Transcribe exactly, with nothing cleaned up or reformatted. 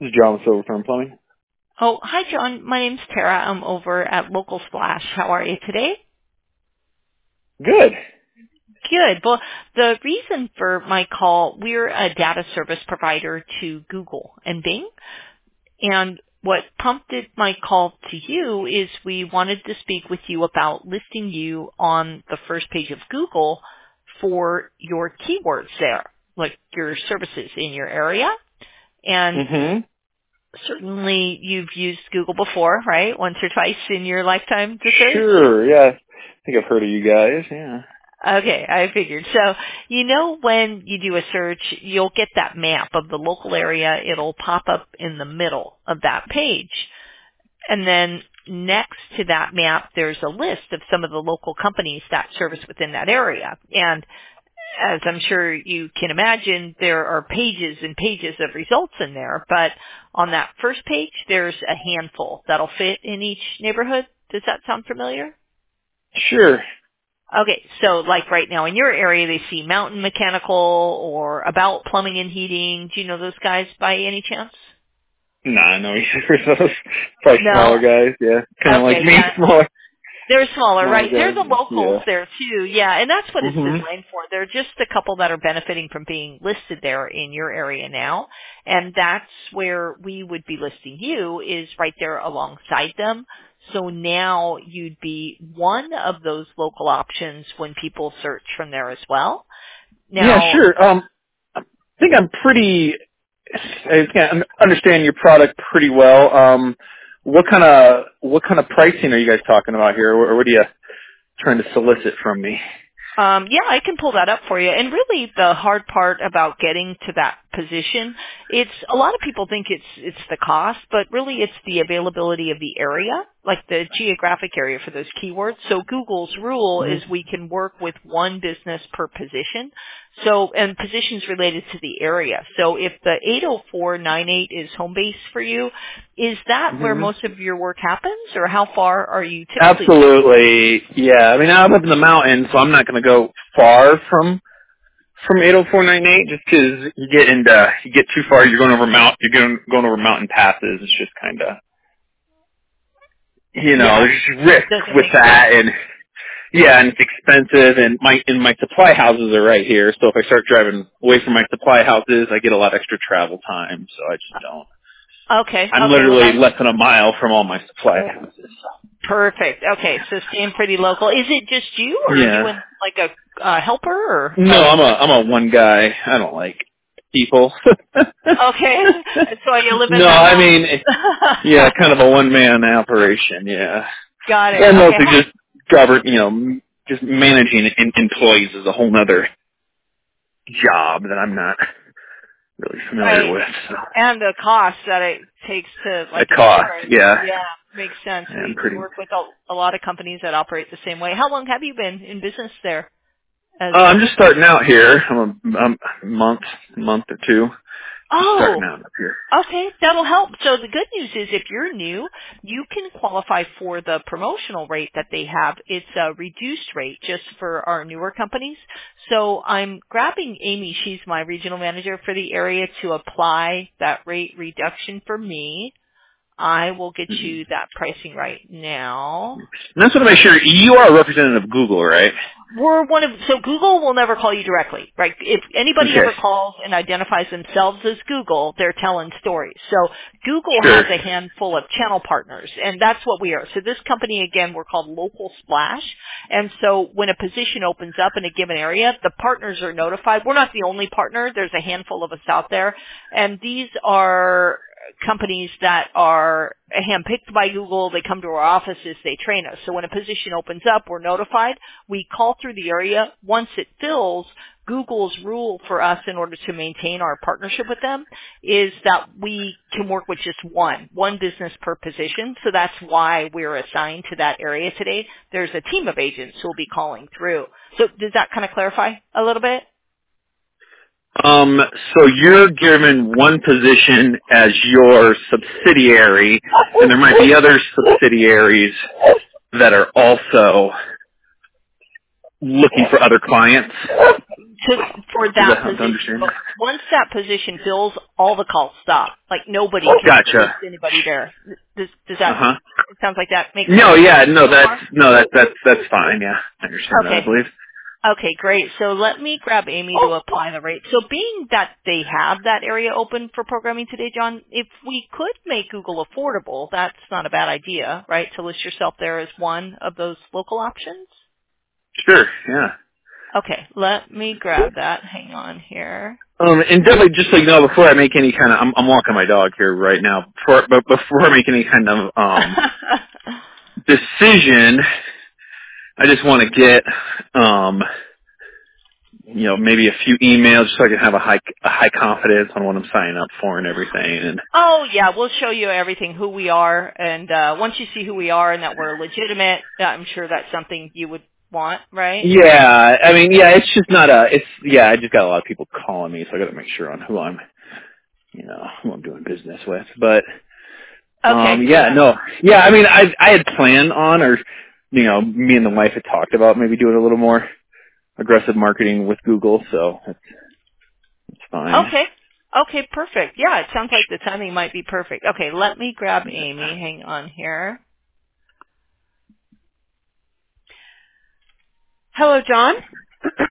This is John with Silverthorne Plumbing. Oh, hi, John. My name's Tara. I'm over at Local Splash. How are you today? Good. Good. Well, the reason for my call, we're a data service provider to Google and Bing. And what prompted my call to you is we wanted to speak with you about listing you on the first page of Google for your keywords there, like your services in your area. And Mm-hmm. certainly you've used Google before, right? Once or twice in your lifetime to search? Sure, yeah. I think I've heard of you guys, yeah. Okay, I figured. So, you know when you do a search, you'll get that map of the local area. It'll pop up in the middle of that page. And then next to that map, there's a list of some of the local companies that service within that area. And as I'm sure you can imagine, there are pages and pages of results in there. But on that first page, there's a handful that'll fit in each neighborhood. Does that sound familiar? Sure. Okay, so like right now in your area, they see Mountain Mechanical or About Plumbing and Heating. Do you know those guys by any chance? Nah, I know you're those probably No. smaller guys, yeah. Kind of Okay, like me, yeah. smaller. They're smaller, smaller right? They're guys, the locals yeah. there too, yeah, and that's what it's Mm-hmm. designed for. They're just a couple that are benefiting from being listed there in your area now, and that's where we would be listing you, is right there alongside them. So now you'd be one of those local options when people search from there as well. Now, Yeah, sure. Um, I think I'm pretty, I can understand your product pretty well. Um, what kind of, what kind of pricing are you guys talking about here, or what are you trying to solicit from me? Um, yeah, I can pull that up for you. And really the hard part about getting to that position, it's a lot of people think it's it's the cost, but really it's the availability of the area, like the geographic area for those keywords. So Google's rule is Mm-hmm. we can work with one business per position. So, and positions related to the area. So if the eight oh four nine eight is home base for you, is that where Mm-hmm. most of your work happens, or how far are you typically? Absolutely, yeah. I mean, I live in the mountains, so I'm not going to go far from from eight oh four nine eight, just because you get into you get too far, you're going over mount, you're going going over mountain passes. It's just kind of, you know, Yeah, there's just risk doesn't with make sense. that, and yeah, and it's expensive, and my and my supply houses are right here. So if I start driving away from my supply houses, I get a lot extra travel time. So I just don't. Okay, I'm okay, well literally that's less than a mile from all my supply houses. perfect. Okay, so staying pretty local. Is it just you, or are you Yeah. in like a uh, helper, or? No, I'm a I'm a one guy. I don't like people. Okay, so you live in No, the I mountains. mean, yeah, kind of a one man operation. Yeah, Got it. and Okay, mostly how, just govern. You know, m- just managing in- employees is a whole nother job that I'm not really familiar right. with. So And the cost that it takes to the like cost, insurance. yeah, Yeah, makes sense. and We we pretty. work with a, a lot of companies that operate the same way. How long have you been in business there? As Uh, I'm a just starting out here. I'm a, I'm a month, month or two. Just starting oh. out up here. Okay, that'll help. So the good news is if you're new, you can qualify for the promotional rate that they have. It's a reduced rate just for our newer companies. So I'm grabbing Amy, she's my regional manager for the area, to apply that rate reduction for me. I will get Mhm. you that pricing right now. And that's what I make sure you are a representative of Google, right? We're one of, so Google will never call you directly, right? If anybody Okay. ever calls and identifies themselves as Google, they're telling stories. So Google has Sure. a handful of channel partners, and that's what we are. So this company, again, we're called Local Splash. And so when a position opens up in a given area, the partners are notified. We're not the only partner. There's a handful of us out there. And these are companies that are handpicked by Google. They come to our offices. They train us. So when a position opens up, we're notified. We call through the area. Once it fills, Google's rule for us in order to maintain our partnership with them is that we can work with just one, one business per position. So that's why we're assigned to that area today. There's a team of agents who will be calling through. So does that kind of clarify a little bit? Um, so you're given one position as your subsidiary, and there might be other subsidiaries that are also looking for other clients. To, for Does that that help to position. understand? But once that position fills, all the calls stop. Like nobody can Gotcha. post anybody there. Does, does Uh that, huh. it sounds like that makes No, sense yeah, no, so that's far? no, that that's that's fine. Yeah, I understand that. I Okay. believe. Okay, great. So let me grab Amy to apply the rate. So being that they have that area open for programming today, John, if we could make Google affordable, that's not a bad idea, right? To list yourself there as one of those local options? Sure. Yeah. Okay, let me grab that. Hang on here. Um, and definitely, just so you know, before I make any kind of, I'm, I'm walking my dog here right now. Before, but before I make any kind of um decision, I just want to get, um, you know, maybe a few emails so I can have a high a high confidence on what I'm signing up for and everything. And Oh yeah, we'll show you everything, who we are, and uh once you see who we are and that we're legitimate, I'm sure that's something you would want, right? yeah, I mean, yeah, it's just not a, it's yeah, I just got a lot of people calling me, so I got to make sure on who I'm, you know, who I'm doing business with. But um, Okay. yeah, no, yeah, I mean, I I had planned on, or you know, me and the wife had talked about maybe doing a little more aggressive marketing with Google, so that's, that's fine. Okay. Okay, perfect. Yeah, it sounds like the timing might be perfect. Okay, let me grab Amy. Hang on here. Hello, John.